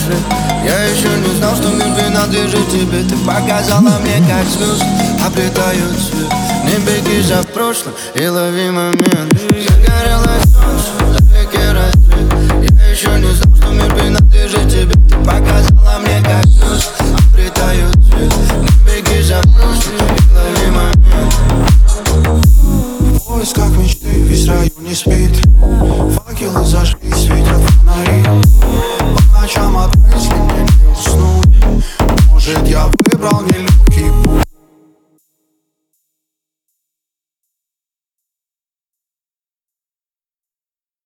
свет. Я еще не знал, что мир принадлежит тебе. Ты показала мне, как звезды обретают свет. Не беги за прошлым и лови момент. Загорелось солнце, за реки рассвет. Я еще не знал, что мир принадлежит тебе. Ты показала мне, как звезды обретают свет. Не беги за прошлым и лови момент. В поисках мечты весь район не спит. Факелы зажглись, светят фонари. По ночам от мысли мне не уснуть. Может, я выбрал не